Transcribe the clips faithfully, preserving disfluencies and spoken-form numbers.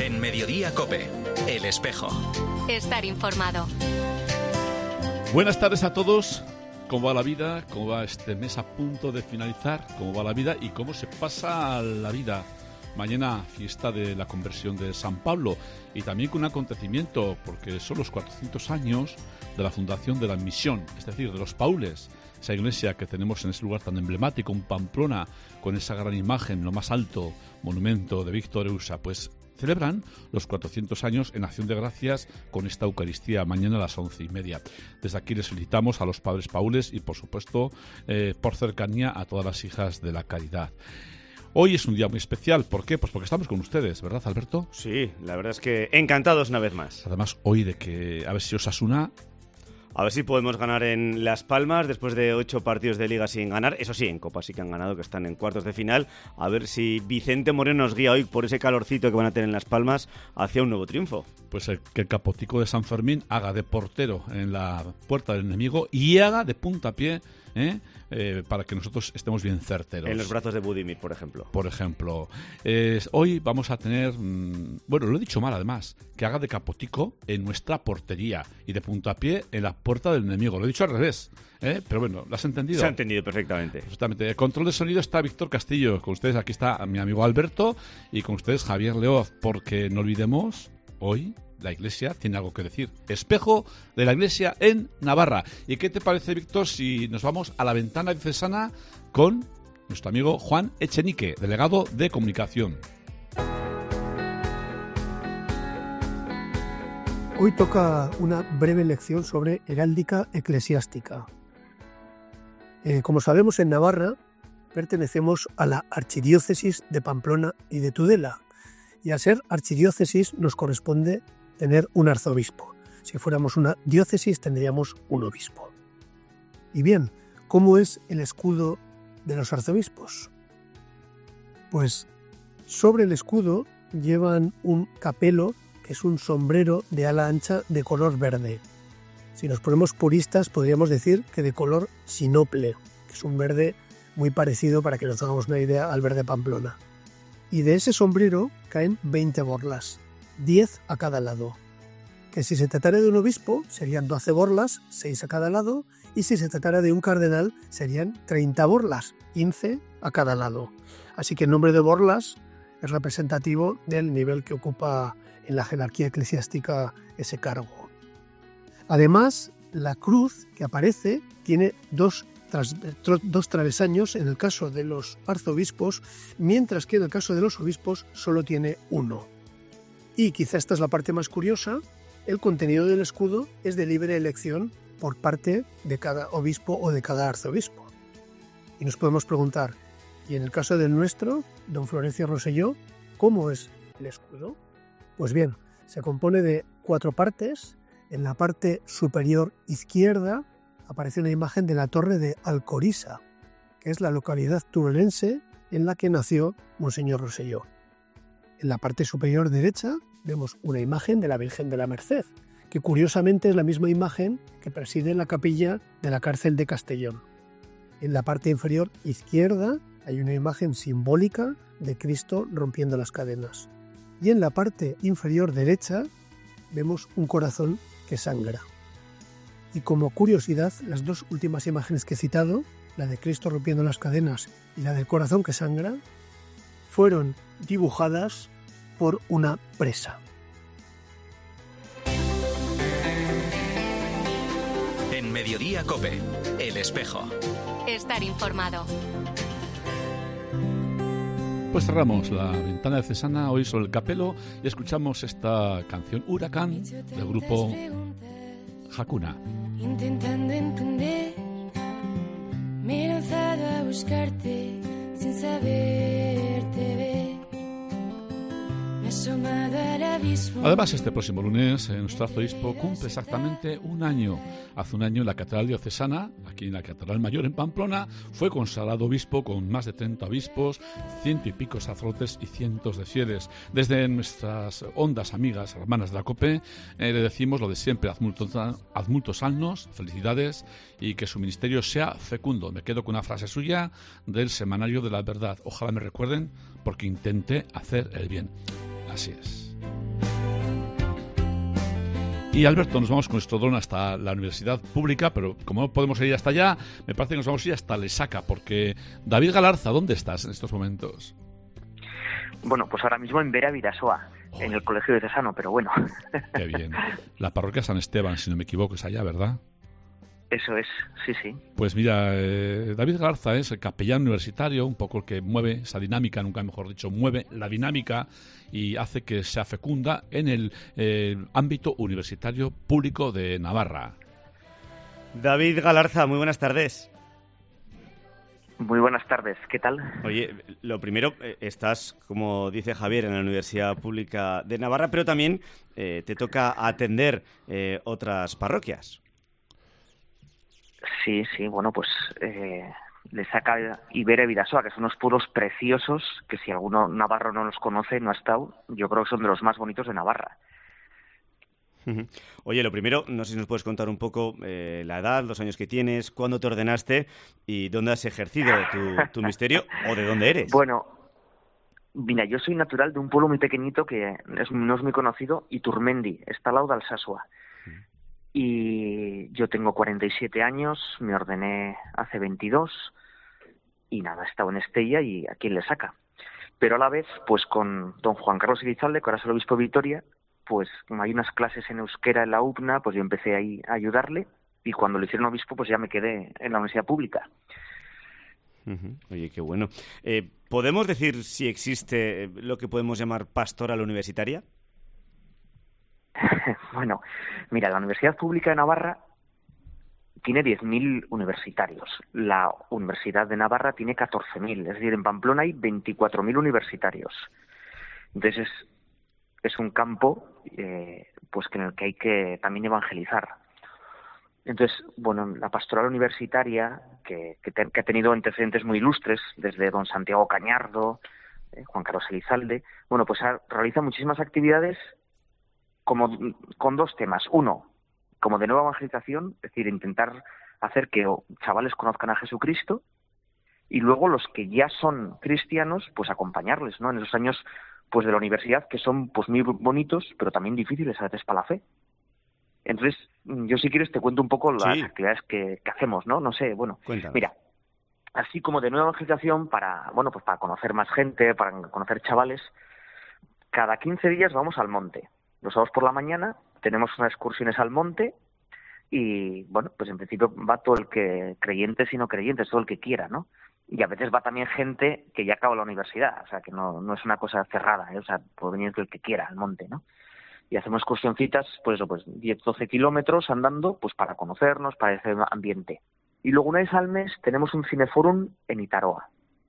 En Mediodía COPE, El Espejo. Estar informado. Buenas tardes a todos. ¿Cómo va la vida? ¿Cómo va este mes a punto de finalizar? ¿Cómo va la vida y cómo se pasa la vida? Mañana, fiesta de la conversión de San Pablo, y también con un acontecimiento, porque son los cuatrocientos años de la fundación de la Misión, es decir, de los Paules, esa iglesia que tenemos en ese lugar tan emblemático, en Pamplona, con esa gran imagen, lo más alto, monumento de Víctor Eusa. Pues celebran los cuatrocientos años en acción de gracias con esta Eucaristía mañana a las once y media. Desde aquí les felicitamos a los padres Paules y, por supuesto, eh, por cercanía a todas las hijas de la caridad. Hoy es un día muy especial. ¿Por qué? Pues porque estamos con ustedes, ¿verdad, Alberto? Sí, la verdad es que encantados una vez más. Además, hoy de que a ver si Osasuna... A ver si podemos ganar en Las Palmas después de ocho partidos de Liga sin ganar. Eso sí, en Copa sí que han ganado, que están en cuartos de final. A ver si Vicente Moreno nos guía hoy por ese calorcito que van a tener en Las Palmas hacia un nuevo triunfo. Pues el, que el capotico de San Fermín haga de portero en la puerta del enemigo y haga de puntapié, ¿eh? Eh, para que nosotros estemos bien certeros. En los brazos de Budimir, por ejemplo. Por ejemplo. Eh, hoy vamos a tener, mmm, bueno, lo he dicho mal además, que haga de capotico en nuestra portería y de puntapié en la puerta del enemigo. Lo he dicho al revés, ¿eh? Pero bueno, ¿lo has entendido? Se ha entendido perfectamente. Perfectamente. El control de sonido está Víctor Castillo. Con ustedes aquí está mi amigo Alberto y con ustedes Javier Leoz, porque no olvidemos, hoy la Iglesia tiene algo que decir. Espejo de la Iglesia en Navarra. ¿Y qué te parece, Víctor, si nos vamos a la ventana diocesana con nuestro amigo Juan Echenique, delegado de comunicación? Hoy toca una breve lección sobre heráldica eclesiástica. Eh, como sabemos, en Navarra pertenecemos a la archidiócesis de Pamplona y de Tudela. Y al ser archidiócesis nos corresponde tener un arzobispo. Si fuéramos una diócesis tendríamos un obispo. Y bien, ¿cómo es el escudo de los arzobispos? Pues sobre el escudo llevan un capelo, que es un sombrero de ala ancha de color verde. Si nos ponemos puristas podríamos decir que de color sinople, que es un verde muy parecido, para que nos hagamos una idea, al verde Pamplona. Y de ese sombrero caen veinte borlas, diez a cada lado. Que si se tratara de un obispo serían doce borlas, seis a cada lado, y si se tratara de un cardenal serían treinta borlas, quince a cada lado. Así que el nombre de borlas es representativo del nivel que ocupa en la jerarquía eclesiástica ese cargo. Además, la cruz que aparece tiene dos Tras, dos travesaños en el caso de los arzobispos, mientras que en el caso de los obispos solo tiene uno. Y quizá esta es la parte más curiosa, el contenido del escudo es de libre elección por parte de cada obispo o de cada arzobispo. Y nos podemos preguntar, y en el caso del nuestro, don Florencio Rosselló, ¿cómo es el escudo? Pues bien, se compone de cuatro partes. En la parte superior izquierda aparece una imagen de la torre de Alcoriza, que es la localidad turolense en la que nació Monseñor Rosselló. En la parte superior derecha vemos una imagen de la Virgen de la Merced, que curiosamente es la misma imagen que preside la capilla de la cárcel de Castellón. En la parte inferior izquierda hay una imagen simbólica de Cristo rompiendo las cadenas. Y en la parte inferior derecha vemos un corazón que sangra. Y como curiosidad, las dos últimas imágenes que he citado, la de Cristo rompiendo las cadenas y la del corazón que sangra, fueron dibujadas por una presa. En Mediodía COPE, El Espejo. Estar informado. Pues cerramos la ventana diocesana hoy sobre el capelo y escuchamos esta canción Huracán del grupo Hakuna. Intentando entender, me he lanzado a buscarte sin saberte ver. Me he asomado al abismo. Además, este próximo lunes eh, nuestro arzobispo cumple exactamente un año. Hace un año en la Catedral Diocesana, aquí en la Catedral Mayor en Pamplona, fue consagrado obispo con más de treinta obispos, ciento y pico sacerdotes y cientos de fieles. Desde nuestras ondas amigas, hermanas de la COPE, eh, le decimos lo de siempre, ad multos, ad multos annos, felicidades y que su ministerio sea fecundo. Me quedo con una frase suya del Semanario de la Verdad. Ojalá me recuerden porque intenté hacer el bien. Así es. Y Alberto, nos vamos con nuestro dron hasta la universidad pública, pero como no podemos ir hasta allá, me parece que nos vamos a ir hasta Lesaca, porque David Galarza, ¿dónde estás en estos momentos? Bueno, pues ahora mismo en Vera Vidasoa, oh. en el colegio de Cesano, pero bueno. Qué bien. La parroquia San Esteban, si no me equivoco, es allá, ¿verdad? Eso es, sí, sí. Pues mira, eh, David Galarza es el capellán universitario, un poco el que mueve esa dinámica, nunca mejor dicho, mueve la dinámica y hace que sea fecunda en el eh, ámbito universitario público de Navarra. David Galarza, muy buenas tardes. Muy buenas tardes, ¿qué tal? Oye, lo primero, eh, estás, como dice Javier, en la Universidad Pública de Navarra, pero también eh, te toca atender eh, otras parroquias. Sí, sí, bueno, pues eh, Lesaca y Vera Vidasoa, que son unos pueblos preciosos, que si alguno navarro no los conoce, no ha estado, yo creo que son de los más bonitos de Navarra. Oye, lo primero, no sé si nos puedes contar un poco eh, la edad, los años que tienes, cuándo te ordenaste y dónde has ejercido tu, tu misterio o de dónde eres. Bueno, mira, yo soy natural de un pueblo muy pequeñito que es, no es muy conocido, Iturmendi, está al lado de Alsasua. Y yo tengo cuarenta y siete años, me ordené hace veintidós y nada, he estado en Estella y aquí en Lesaca. Pero a la vez, pues con don Juan Carlos Irizalde, que ahora es el obispo de Vitoria, pues como hay unas clases en euskera en la U P N A, pues yo empecé ahí a ayudarle y cuando lo hicieron obispo, pues ya me quedé en la universidad pública. Uh-huh. Oye, qué bueno. Eh, ¿Podemos decir si existe lo que podemos llamar pastoral universitaria? Bueno, mira, la Universidad Pública de Navarra tiene diez mil universitarios. La Universidad de Navarra tiene catorce mil. Es decir, en Pamplona hay veinticuatro mil universitarios. Entonces, es, es un campo eh, pues que en el que hay que también evangelizar. Entonces, bueno, la pastoral universitaria, que, que, te, que ha tenido antecedentes muy ilustres, desde don Santiago Cañardo, eh, Juan Carlos Elizalde, bueno, pues ha, realiza muchísimas actividades como con dos temas. Uno, como de nueva evangelización, es decir, intentar hacer que chavales conozcan a Jesucristo, y luego los que ya son cristianos, pues acompañarles, ¿no? En esos años pues de la universidad, que son pues muy bonitos, pero también difíciles a veces para la fe. Entonces, yo si quieres te cuento un poco las sí. actividades que, que hacemos, ¿no? No sé, bueno, Cuéntame. Mira, así como de nueva evangelización para, bueno, pues para conocer más gente, para conocer chavales, cada quince días vamos al monte. Los sábados por la mañana tenemos unas excursiones al monte y, bueno, pues en principio va todo el que, creyentes y no creyentes, todo el que quiera, ¿no? Y a veces va también gente que ya acaba la universidad, o sea, que no, no es una cosa cerrada, ¿eh? O sea, puede venir el que quiera al monte, ¿no? Y hacemos excursioncitas, pues eso, pues diez, doce kilómetros andando, pues para conocernos, para ese ambiente. Y luego una vez al mes tenemos un cineforum en Itaroa.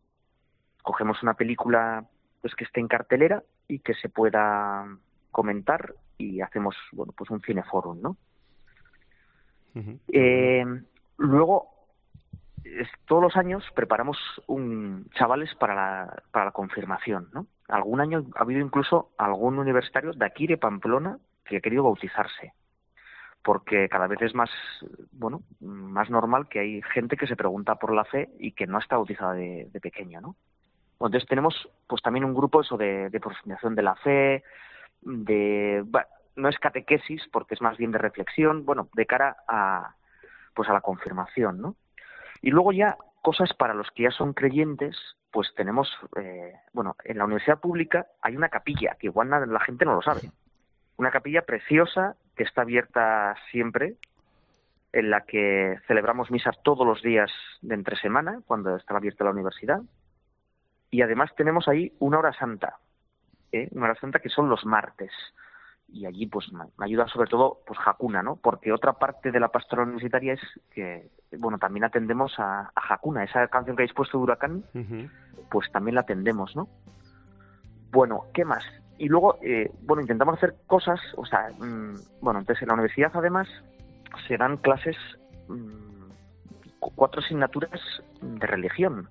Cogemos una película pues que esté en cartelera y que se pueda comentar y hacemos, bueno, pues un cineforum, ¿no? Uh-huh. Eh, luego, es, todos los años preparamos un chavales para la, para la confirmación, ¿no? Algún año ha habido incluso algún universitario de aquí de Pamplona que ha querido bautizarse, porque cada vez es más, bueno, más normal que hay gente que se pregunta por la fe y que no está bautizada de, de pequeño, ¿no? Entonces tenemos pues también un grupo eso de, de profundización de la fe, de, bueno, no es catequesis porque es más bien de reflexión, bueno, de cara a pues a la confirmación, ¿no? Y luego ya cosas para los que ya son creyentes, pues tenemos, eh, bueno, en la universidad pública hay una capilla, que igual la gente no lo sabe, una capilla preciosa que está abierta siempre, en la que celebramos misa todos los días de entre semana, cuando está abierta la universidad, y además tenemos ahí una hora santa, ¿eh? Una hora santa que son los martes, y allí pues me ayuda sobre todo pues Hakuna, ¿no? Porque otra parte de la pastoral universitaria es que, bueno, también atendemos a, a Hakuna, esa canción que habéis puesto de Huracán, uh-huh. pues también la atendemos, ¿no? Bueno, ¿qué más? Y luego, eh, bueno, intentamos hacer cosas, o sea, mmm, bueno, entonces en la universidad además se dan clases, mmm, cuatro asignaturas de religión,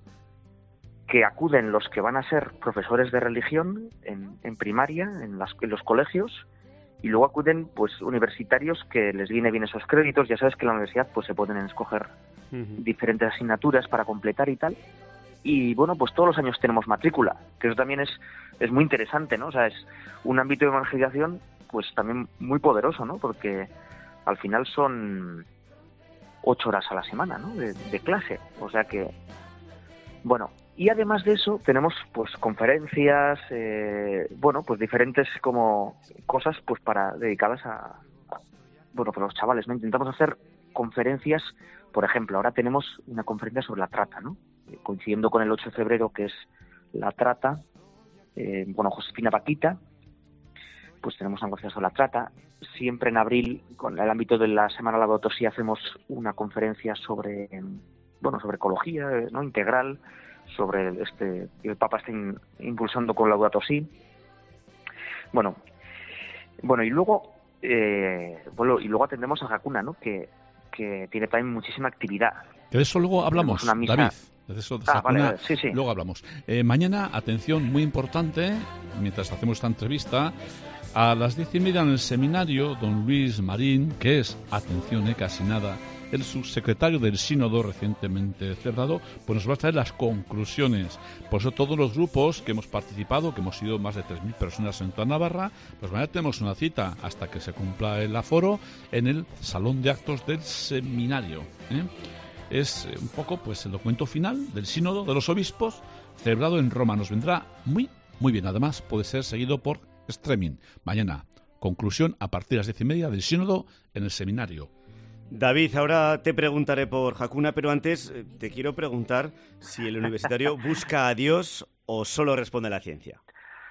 que acuden los que van a ser profesores de religión en, en primaria, en, las, en los colegios, y luego acuden pues universitarios que les viene bien esos créditos. Ya sabes que en la universidad pues se pueden escoger uh-huh. diferentes asignaturas para completar y tal. Y bueno, pues todos los años tenemos matrícula, que eso también es, es muy interesante, ¿no? O sea, es un ámbito de evangelización pues también muy poderoso, ¿no? Porque al final son ocho horas a la semana, ¿no? De, de clase, o sea que, bueno, y además de eso tenemos pues conferencias, eh, bueno, pues diferentes como cosas pues para dedicadas a, a, bueno, para los chavales, ¿no? Intentamos hacer conferencias, por ejemplo, ahora tenemos una conferencia sobre la trata, ¿no? Coincidiendo con el ocho de febrero, que es la trata, eh, bueno, Josefina Paquita, pues tenemos una conferencia sobre la trata. Siempre en abril, con el ámbito de la Semana Laudato Si, hacemos una conferencia sobre, bueno, sobre ecología, ¿no? Integral, sobre este, el Papa está in, impulsando con Laudato Si. Bueno, bueno, y luego, eh, bueno, y luego atendemos a Hakuna, ¿no? Que, que tiene también muchísima actividad. De eso luego hablamos, misa... David. De eso, de ah, Hakuna, vale, vale. Sí, sí. Luego hablamos. Eh, mañana, atención, muy importante, mientras hacemos esta entrevista, a las diez y media en el seminario, don Luis Marín, que es, atención, eh, casi nada, el subsecretario del Sínodo recientemente celebrado, pues nos va a traer las conclusiones. Por eso todos los grupos que hemos participado, que hemos sido más de tres mil personas en toda Navarra, pues mañana tenemos una cita hasta que se cumpla el aforo en el Salón de Actos del Seminario. ¿eh? Es un poco pues el documento final del Sínodo de los Obispos, celebrado en Roma. Nos vendrá muy, muy bien. Además, puede ser seguido por streaming. Mañana, conclusión a partir de las diez y media del Sínodo en el Seminario. David, ahora te preguntaré por Hakuna, pero antes te quiero preguntar si el universitario busca a Dios o solo responde a la ciencia.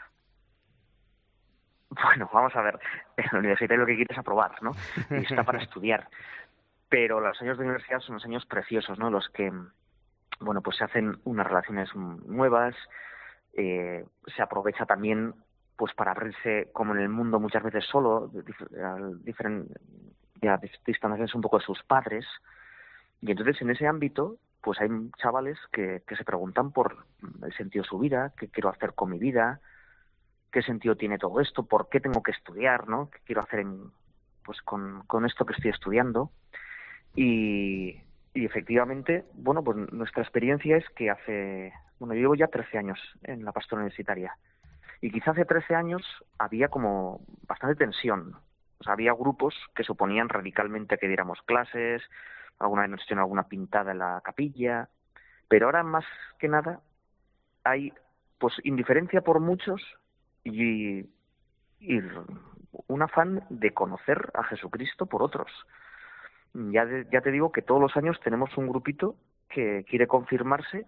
Bueno, vamos a ver. El universitario lo que quiere es aprobar, ¿no? Y está para estudiar. Pero los años de universidad son unos años preciosos, ¿no? Los que, bueno, pues se hacen unas relaciones nuevas, eh, se aprovecha también pues para abrirse, como en el mundo muchas veces solo, diferentes ya distanciarse un poco de sus padres, y entonces en ese ámbito pues hay chavales que, que se preguntan por el sentido de su vida, qué quiero hacer con mi vida, qué sentido tiene todo esto, por qué tengo que estudiar, ¿no? ¿Qué quiero hacer en, pues con, con esto que estoy estudiando? Y, y efectivamente, bueno, pues nuestra experiencia es que hace, bueno, yo llevo ya trece años en la pastoral universitaria, y quizá hace trece años había como bastante tensión. O sea, había grupos que se oponían radicalmente a que diéramos clases, alguna vez nos hicieron alguna pintada en la capilla, pero ahora más que nada hay pues indiferencia por muchos y, y un afán de conocer a Jesucristo por otros. Ya, de, ya te digo que todos los años tenemos un grupito que quiere confirmarse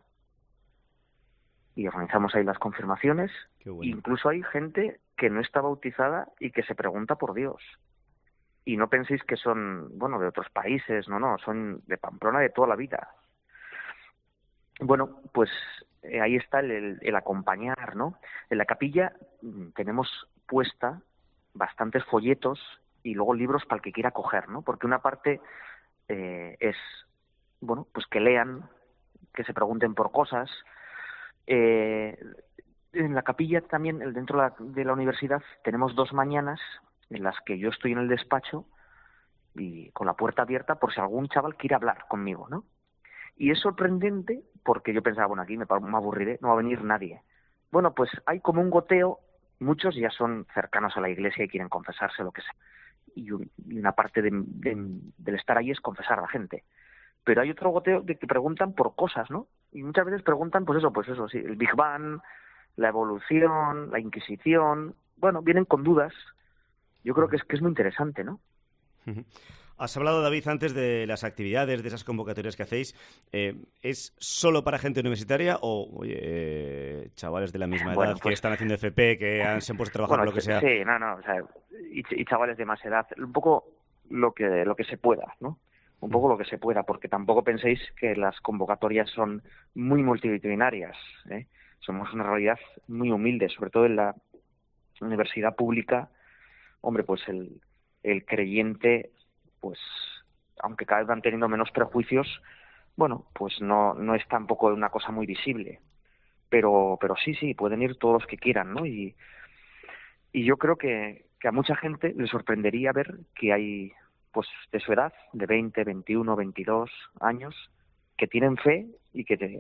y organizamos ahí las confirmaciones. Qué bueno. Incluso hay gente que no está bautizada y que se pregunta por Dios. Y no penséis que son, bueno, de otros países, no, no, son de Pamplona de toda la vida. Bueno, pues eh, ahí está el, el, el acompañar, ¿no? En la capilla tenemos puesta bastantes folletos y luego libros para el que quiera coger, ¿no? Porque una parte eh, es, bueno, pues que lean, que se pregunten por cosas. Eh, en la capilla también, dentro de la, de la universidad, tenemos dos mañanas en las que yo estoy en el despacho y con la puerta abierta por si algún chaval quiere hablar conmigo, ¿no? Y es sorprendente porque yo pensaba, bueno, aquí me, me aburriré, no va a venir nadie. Bueno, pues hay como un goteo, muchos ya son cercanos a la iglesia y quieren confesarse, lo que sea. Y, un, y una parte de, de, del estar ahí es confesar a la gente. Pero hay otro goteo de que preguntan por cosas, ¿no? Y muchas veces preguntan, pues eso, pues eso, sí, el Big Bang, la evolución, la Inquisición. Bueno, vienen con dudas. Yo creo que es que es muy interesante, ¿no? Has hablado, David, antes de las actividades, de esas convocatorias que hacéis. Eh, ¿Es solo para gente universitaria o, oye, eh, chavales de la misma edad bueno, pues, que están haciendo F P, que han, se han puesto a trabajar bueno, por lo que sea? Sí, no, no, o sea, y, y chavales de más edad, un poco lo que lo que se pueda, ¿no? Un poco lo que se pueda, porque tampoco penséis que las convocatorias son muy multitudinarias, ¿eh? Somos una realidad muy humilde, sobre todo en la universidad pública. Hombre, pues el, el creyente, pues aunque cada vez van teniendo menos prejuicios, bueno, pues no no es tampoco una cosa muy visible. Pero pero sí, sí, pueden ir todos los que quieran, ¿no? Y, y yo creo que, que a mucha gente le sorprendería ver que hay, pues de su edad, de veinte, veintiuno, veintidós años, que tienen fe y que, te,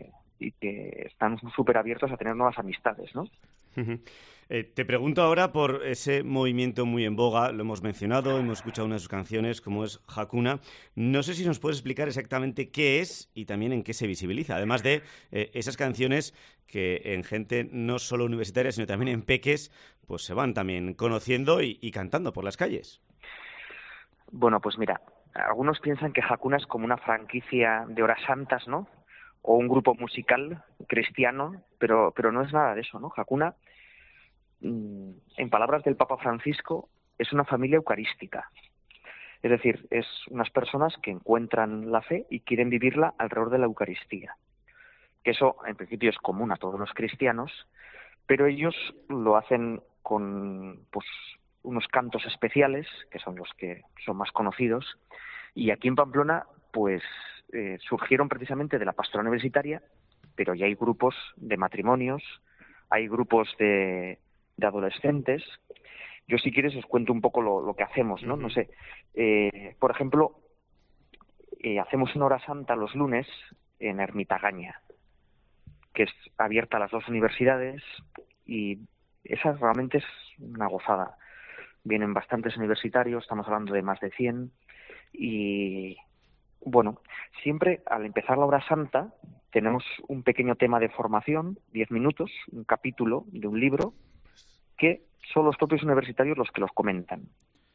y que están súper abiertos a tener nuevas amistades, ¿no? Uh-huh. Eh, te pregunto ahora por ese movimiento muy en boga, lo hemos mencionado, hemos escuchado una de sus canciones, como es Hakuna. No sé si nos puedes explicar exactamente qué es y también en qué se visibiliza, además de eh, esas canciones que en gente no solo universitaria, sino también en peques, pues se van también conociendo y, y cantando por las calles. Bueno, pues mira, algunos piensan que Hakuna es como una franquicia de horas santas, ¿no? O un grupo musical cristiano, pero, pero no es nada de eso, ¿no? Hakuna, en palabras del Papa Francisco, es una familia eucarística. Es decir, es unas personas que encuentran la fe y quieren vivirla alrededor de la Eucaristía. Que eso, en principio, es común a todos los cristianos, pero ellos lo hacen con pues unos cantos especiales, que son los que son más conocidos, y aquí en Pamplona, pues, eh, surgieron precisamente de la pastoral universitaria, pero ya hay grupos de matrimonios, hay grupos de de adolescentes. Yo, si quieres, os cuento un poco lo, lo que hacemos, ¿no? Uh-huh. No sé, eh, por ejemplo, eh, hacemos una hora santa los lunes en Ermitagaña, que es abierta a las dos universidades, y esa realmente es una gozada. Vienen bastantes universitarios, estamos hablando de más de cien, y bueno, siempre al empezar la hora santa tenemos un pequeño tema de formación, diez minutos, un capítulo de un libro, que son los propios universitarios los que los comentan.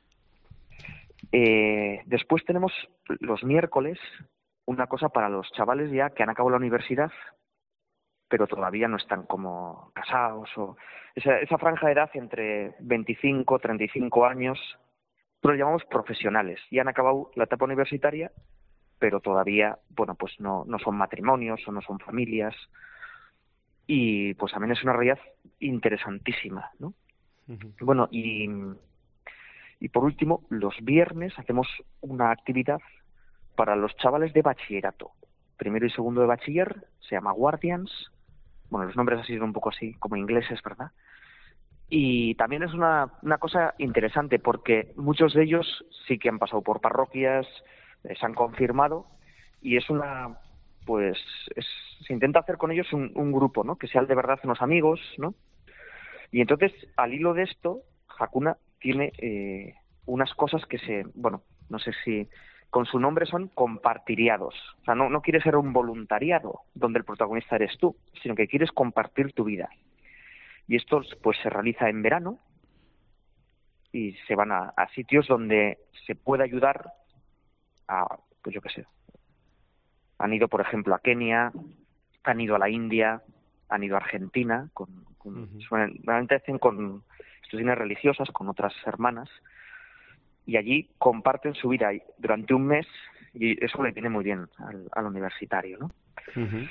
Eh, después tenemos los miércoles una cosa para los chavales ya que han acabado la universidad, pero todavía no están como casados, o esa, esa franja de edad entre veinticinco, treinta y cinco años, lo llamamos profesionales. Ya han acabado la etapa universitaria, pero todavía, bueno, pues no, no son matrimonios o no son familias. Y pues también es una realidad interesantísima, ¿no? Uh-huh. Bueno, y, y por último, los viernes hacemos una actividad para los chavales de bachillerato. Primero y segundo de bachiller, se llama Guardians. Bueno, los nombres así son un poco así, como ingleses, ¿verdad? Y también es una, una cosa interesante, porque muchos de ellos sí que han pasado por parroquias, se han confirmado, y es una... pues es, se intenta hacer con ellos un, un grupo, ¿no? Que sean de verdad unos amigos, ¿no? Y entonces, al hilo de esto, Hakuna tiene eh, unas cosas que se, bueno, no sé si con su nombre son compartiriados. O sea, no, no quieres ser un voluntariado donde el protagonista eres tú, sino que quieres compartir tu vida. Y esto, pues, se realiza en verano y se van a, a sitios donde se puede ayudar a, pues yo qué sé, han ido, por ejemplo, a Kenia, han ido a la India, han ido a Argentina, con, con, uh-huh. realmente hacen con instituciones religiosas, con otras hermanas, y allí comparten su vida durante un mes, y eso le viene muy bien al, al universitario, ¿no? Uh-huh.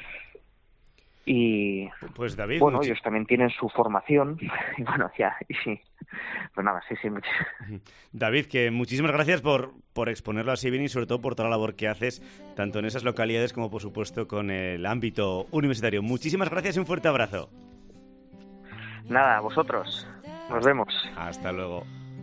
Y pues David, bueno, mucho... ellos también tienen su formación, y bueno, ya, y sí, pues nada, sí, sí, mucho. David, que muchísimas gracias por, por exponerlo así bien y sobre todo por toda la labor que haces, tanto en esas localidades como por supuesto con el ámbito universitario. Muchísimas gracias y un fuerte abrazo. Nada, a vosotros. Nos vemos. Hasta luego.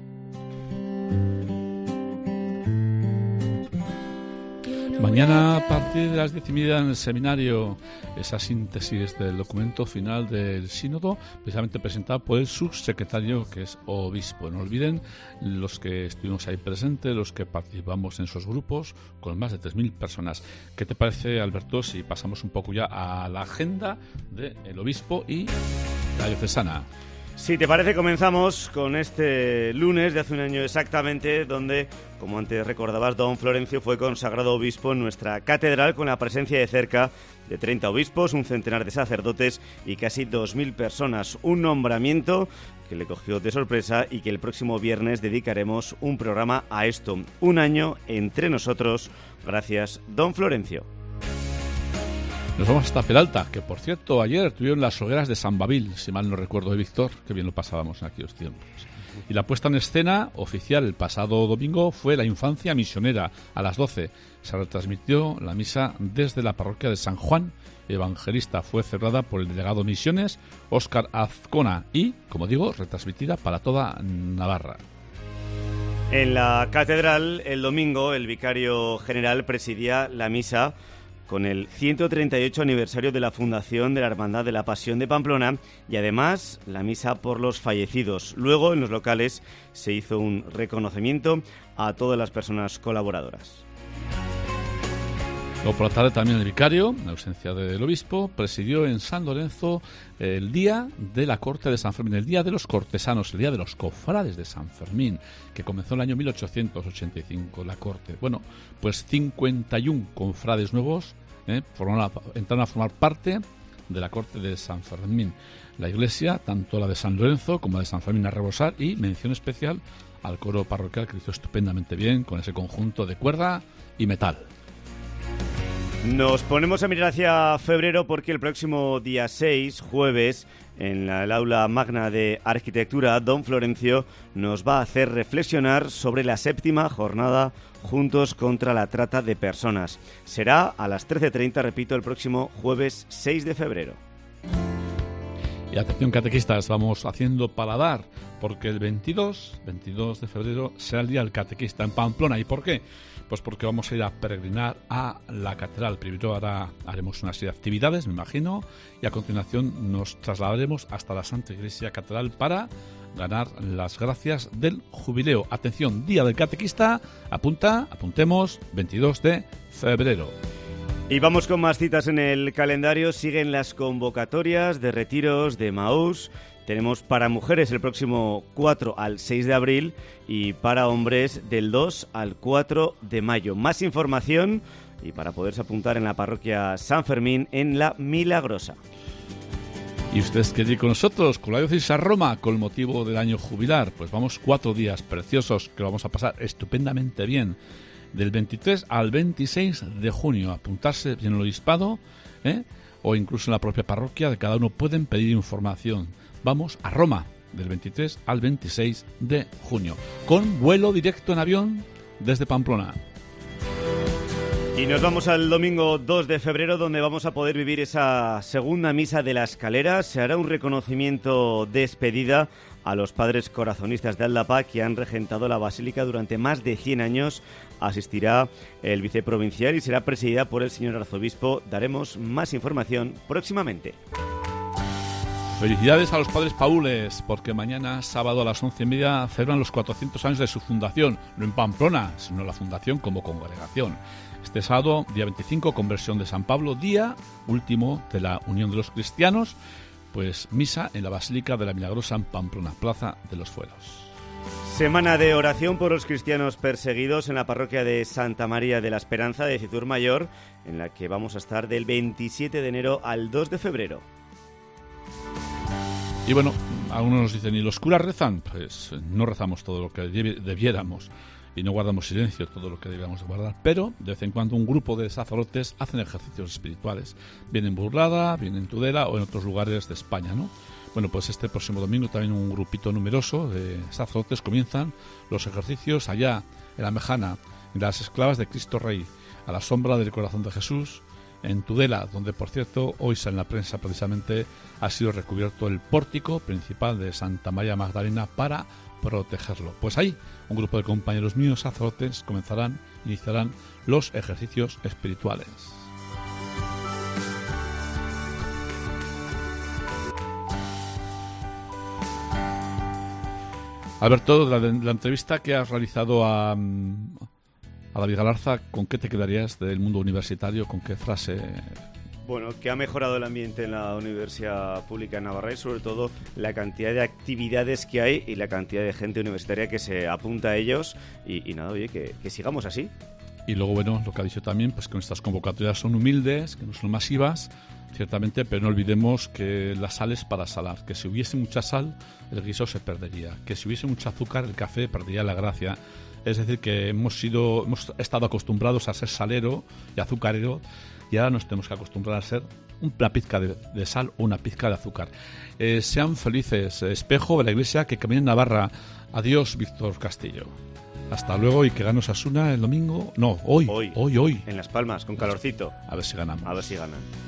Mañana, a partir de las diez y media en el seminario, esa síntesis del documento final del sínodo, precisamente presentado por el subsecretario, que es obispo. No olviden los que estuvimos ahí presentes, los que participamos en esos grupos, con más de tres mil personas. ¿Qué te parece, Alberto, si pasamos un poco ya a la agenda del obispo y la diocesana? Si te parece, comenzamos con este lunes de hace un año exactamente, donde, como antes recordabas, don Florencio fue consagrado obispo en nuestra catedral con la presencia de cerca de treinta obispos, un centenar de sacerdotes y casi dos mil personas. Un nombramiento que le cogió de sorpresa y que el próximo viernes dedicaremos un programa a esto. Un año entre nosotros. Gracias, don Florencio. Nos vamos hasta Peralta, que por cierto ayer tuvieron las hogueras de San Babil, si mal no recuerdo, de Víctor, que bien lo pasábamos en aquellos tiempos. Y la puesta en escena oficial el pasado domingo fue La Infancia Misionera, a las doce. Se retransmitió la misa desde la parroquia de San Juan Evangelista. Fue cerrada por el delegado Misiones, Óscar Azcona, y, como digo, retransmitida para toda Navarra. En la catedral, el domingo, el vicario general presidía la misa con el ciento treinta y ocho aniversario de la fundación de la Hermandad de la Pasión de Pamplona y además la misa por los fallecidos. Luego, en los locales, se hizo un reconocimiento a todas las personas colaboradoras. Luego por la tarde también el vicario, en ausencia del obispo, presidió en San Lorenzo el día de la corte de San Fermín, el día de los cortesanos, el día de los cofrades de San Fermín, que comenzó en el año mil ochocientos ochenta y cinco la corte. Bueno, pues cincuenta y uno cofrades nuevos eh, formaron, entraron a formar parte de la corte de San Fermín. La iglesia, tanto la de San Lorenzo como la de San Fermín a rebosar, y mención especial al coro parroquial, que lo hizo estupendamente bien con ese conjunto de cuerda y metal. Nos ponemos a mirar hacia febrero porque el próximo día seis, jueves, en la, el aula magna de arquitectura, don Florencio nos va a hacer reflexionar sobre la séptima jornada Juntos contra la Trata de Personas. Será a las trece treinta, repito, el próximo jueves seis de febrero. Y atención, catequistas, vamos haciendo paladar, porque el veintidós de febrero será el día del catequista en Pamplona. ¿Y por qué? Pues porque vamos a ir a peregrinar a la catedral. Primero hará, haremos una serie de actividades, me imagino, y a continuación nos trasladaremos hasta la Santa Iglesia Catedral para ganar las gracias del jubileo. Atención, día del catequista, apunta, apuntemos, veintidós de febrero. Y vamos con más citas en el calendario. Siguen las convocatorias de retiros de Emaús. Tenemos para mujeres el próximo cuatro al seis de abril y para hombres del dos al cuatro de mayo. Más información y para poderse apuntar en la parroquia San Fermín en La Milagrosa. ¿Y ustedes quieren ir con nosotros, con la diócesis a Roma, con motivo del año jubilar? Pues vamos cuatro días preciosos que lo vamos a pasar estupendamente bien. Del veintitrés al veintiséis de junio, apuntarse en el obispado, ¿eh? o incluso en la propia parroquia, de cada uno pueden pedir información. Vamos a Roma, del veintitrés al veintiséis de junio, con vuelo directo en avión desde Pamplona. Y nos vamos al domingo dos de febrero, donde vamos a poder vivir esa segunda misa de la Escalera. Se hará un reconocimiento despedida a los padres corazonistas de Aldapa que han regentado la basílica durante más de cien años. Asistirá el viceprovincial y será presidida por el señor arzobispo. Daremos más información próximamente. Felicidades a los padres paules, porque mañana, sábado a las once y media, celebran los cuatrocientos años de su fundación, no en Pamplona, sino la fundación como congregación. Este sábado, día veinticinco, conversión de San Pablo, día último de la Unión de los Cristianos, pues misa en la Basílica de la Milagrosa en Pamplona, Plaza de los Fueros. Semana de oración por los cristianos perseguidos en la parroquia de Santa María de la Esperanza de Citur Mayor, en la que vamos a estar del veintisiete de enero al dos de febrero. Y bueno, algunos nos dicen, ¿y los curas rezan? Pues no rezamos todo lo que debiéramos y no guardamos silencio todo lo que debiéramos guardar, pero de vez en cuando un grupo de sacerdotes hacen ejercicios espirituales, bien en Burlada, bien en Tudela o en otros lugares de España, ¿no? Bueno, pues este próximo domingo también un grupito numeroso de sacerdotes comienzan los ejercicios allá en la Mejana, en las Esclavas de Cristo Rey, a la sombra del corazón de Jesús, en Tudela, donde por cierto hoy en la prensa precisamente ha sido recubierto el pórtico principal de Santa María Magdalena para protegerlo. Pues ahí un grupo de compañeros míos sacerdotes comenzarán, iniciarán los ejercicios espirituales. Alberto, de la, de la entrevista que has realizado a, a David Galarza, ¿con qué te quedarías del mundo universitario? ¿Con qué frase? Bueno, que ha mejorado el ambiente en la Universidad Pública de Navarra y sobre todo la cantidad de actividades que hay y la cantidad de gente universitaria que se apunta a ellos y, y nada, oye, que, que sigamos así. Y luego, bueno, lo que ha dicho también, pues que nuestras convocatorias son humildes, que no son masivas, ciertamente, pero no olvidemos que la sal es para salar, que si hubiese mucha sal, el guiso se perdería, que si hubiese mucho azúcar, el café perdería la gracia. Es decir, que hemos sido, hemos estado acostumbrados a ser salero y azucarero, y ahora nos tenemos que acostumbrar a ser una pizca de, de sal o una pizca de azúcar. Eh, sean felices, espejo de la Iglesia que camina en Navarra. Adiós, Víctor Castillo. Hasta luego y que gane Osasuna el domingo. No, hoy, hoy, hoy, hoy. En Las Palmas, con calorcito. A ver si ganamos. A ver si ganan.